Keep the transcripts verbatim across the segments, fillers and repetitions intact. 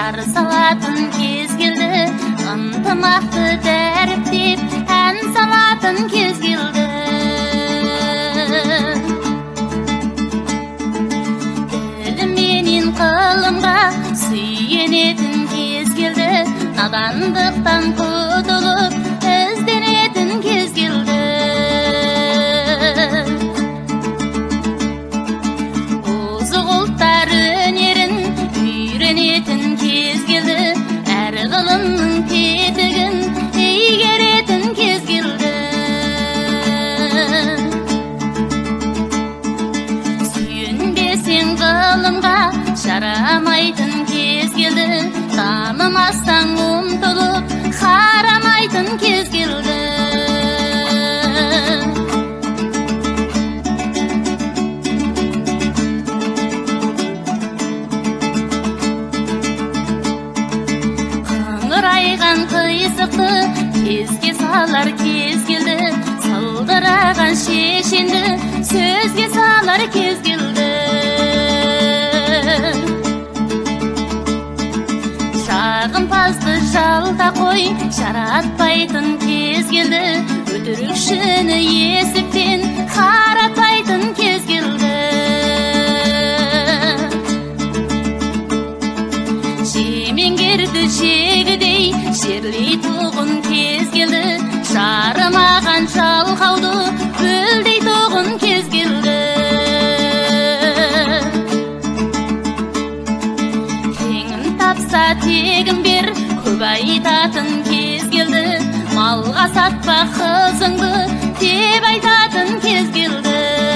жар салатын кез келді, ынтымақты дәріптеп ән салатын кез келді. Білменен қылымға сүйенетін кез келді, надандықтан құтылып ізденетін кез келді. Озық ұлттар өнерін үйренетін кез келді, әр ғылымның тетігін игеретін кез келді. Сүйенбесең ғылымға жарамайтын кез келді, танымасаң ұмтылып қарамайтын кез келді. Қыңырайған қисықты кезге салар кез келді, сылдыраған шешенді сөзге салар кез келді. Жағымпазды жалта қой жаратпайтын кез келді, өтірікшіні есіктен қаратпайтын кез келді. Жемеңгерді жегідей жерлей тұғын кез келді, жарымаған жалқауды гүлдей тұғын кез келді. Теңін тапса тегін бер, көп айтатын кез келді, малға сатпа қызыңды деп айтатын кез келді.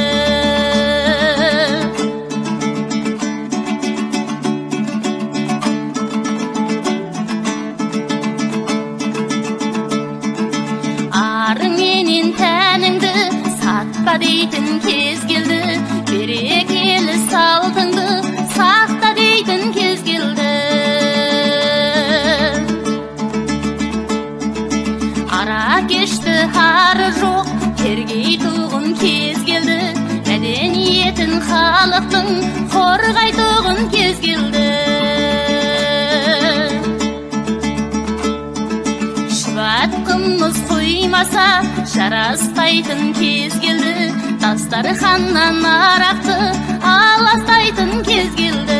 Арыңменен тәніңді сатпа дейтін кез келді, берекелі салтыңды сақта дейтін кез келді. Ара кешті ары жоқ тергей тұғын кез келді, мәдениетін халықтың қорғай тұғын кез келді. Шұбат қымыз қоймаса жараспайтын кез келді, дастарханнан арақты аластайтын кез келді.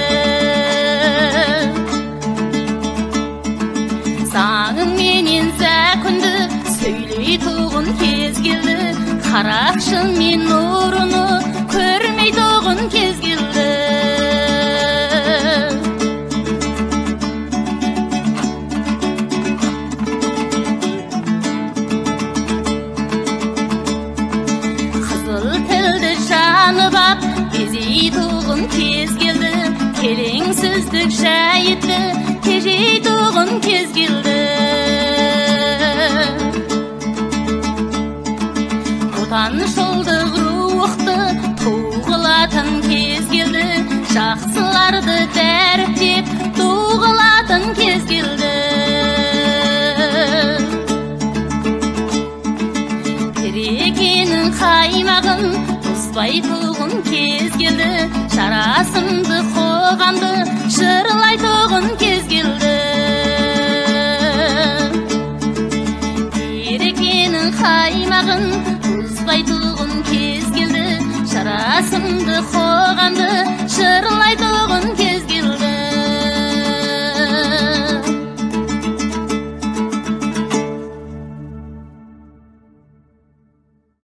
Заңыңменен зәкүнді сөйлей тұғын кез келді, қарақшы мен нұрыны көрмей тұғын кез келді. Қызыл тілді жанып ап кезей тұғын кез келді, келеңсіздік жайытты тежей тұғын кез келді. Отаншылдық рухты туғылатын кез келді, жақсыларды дәріптеп туғылатын кез келді. Берекенің қаймағын бұзбай тұғын кез келді, жарасымды қоғамды жырлай тұғын кез келді. Берекенің қаймағын бұзбай тұғын кез келді, жарасымды қоғамды жырлай тұғын